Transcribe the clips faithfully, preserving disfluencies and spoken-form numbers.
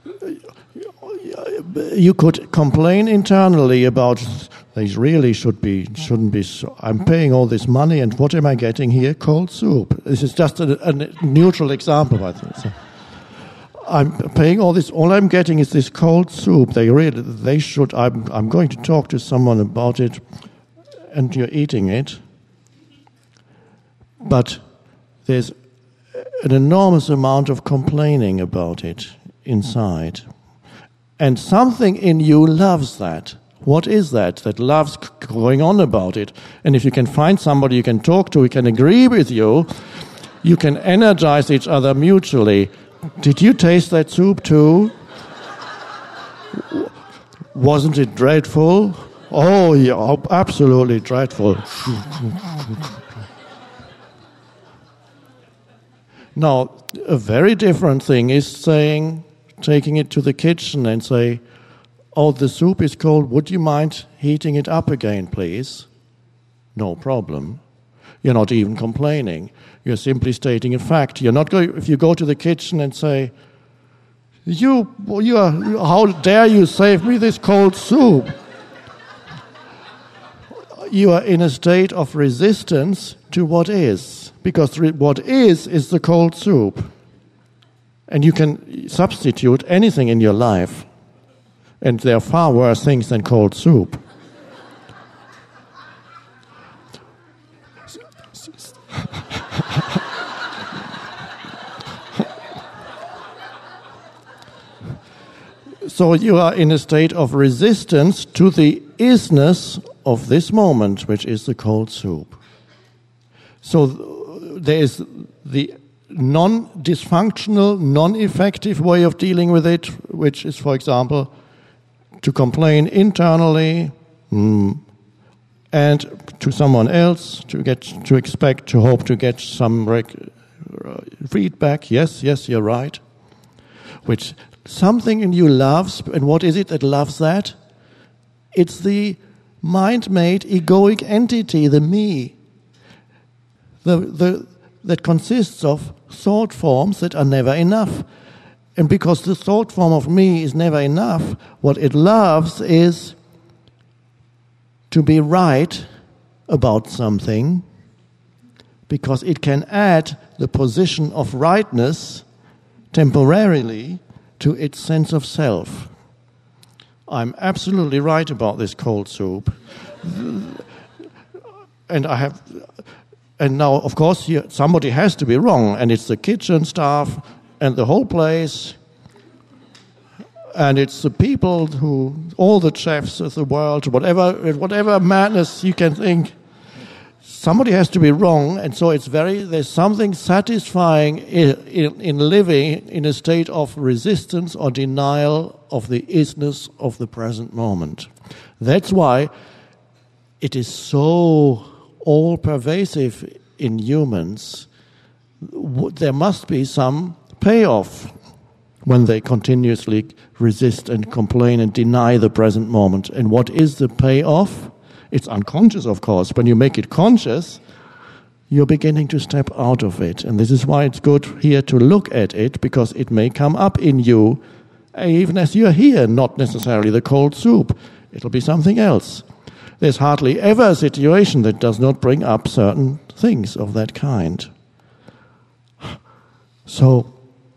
You could complain internally about these really should be shouldn't be. So, I'm paying all this money, and what am I getting here? Cold soup. This is just a, a neutral example, I think. So I'm paying all this. All I'm getting is this cold soup. They really they should. I'm I'm going to talk to someone about it, and you're eating it. But there's an enormous amount of complaining about it inside. And something in you loves that. What is that? That loves going on about it. And if you can find somebody you can talk to, who can agree with you, you can energize each other mutually. Did you taste that soup too? Wasn't it dreadful? Oh, yeah, absolutely dreadful. Now, a very different thing is saying, taking it to the kitchen and say, oh, the soup is cold, would you mind heating it up again, please? No problem. You're not even complaining. You're simply stating a fact. You're not going, if you go to the kitchen and say, you, you are, how dare you save me this cold soup? You are in a state of resistance to what is, because what is is the cold soup. And you can substitute anything in your life. And there are far worse things than cold soup. So you are in a state of resistance to the isness of this moment, which is the cold soup. So there is the non-dysfunctional, non-effective way of dealing with it, which is, for example, to complain internally mm, and to someone else, to get, to expect, to hope to get some rec- uh, feedback. Yes, yes, you're right. Which something in you loves, and what is it that loves that? It's the mind-made egoic entity, the me, the the that consists of thought forms that are never enough. And because the thought form of me is never enough, what it loves is to be right about something, because it can add the position of rightness temporarily to its sense of self. I'm absolutely right about this cold soup. And I have... And now, of course, you, somebody has to be wrong, and it's the kitchen staff and the whole place, and it's the people who, all the chefs of the world, whatever, whatever madness you can think. Somebody has to be wrong, and so it's very. There's something satisfying in, in, in living in a state of resistance or denial of the isness of the present moment. That's why it is so all-pervasive in humans. There must be some payoff when they continuously resist and complain and deny the present moment. And what is the payoff? It's unconscious, of course. When you make it conscious, you're beginning to step out of it. And this is why it's good here to look at it, because it may come up in you, even as you're here, not necessarily the cold soup. It'll be something else. There's hardly ever a situation that does not bring up certain things of that kind. So,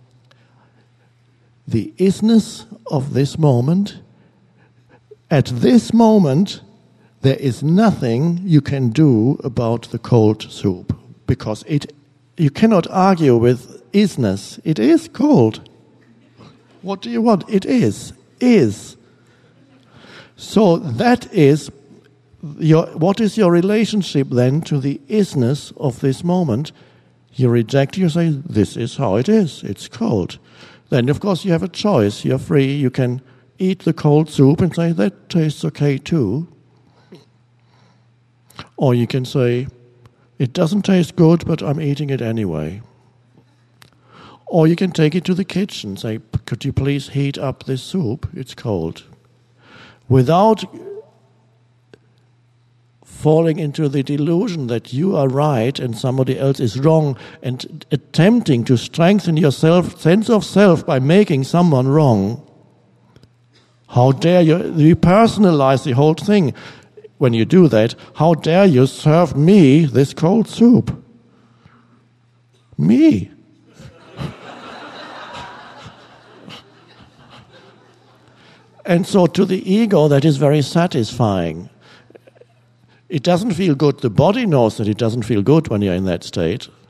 the isness of this moment, at this moment, there is nothing you can do about the cold soup, because it, you cannot argue with isness. It is cold. What do you want? It is. Is. So that is... Your, what is your relationship then to the isness of this moment? You reject, you say, this is how it is, it's cold. Then, of course, you have a choice. You're free. You can eat the cold soup and say, that tastes okay too. Or you can say, it doesn't taste good, but I'm eating it anyway. Or you can take it to the kitchen and say, could you please heat up this soup? It's cold. Without falling into the delusion that you are right and somebody else is wrong, and attempting to strengthen your self, sense of self by making someone wrong. How dare you, you personalize the whole thing. When you do that, how dare you serve me this cold soup? Me. And so to the ego, that is very satisfying. It doesn't feel good. The body knows that it doesn't feel good when you're in that state.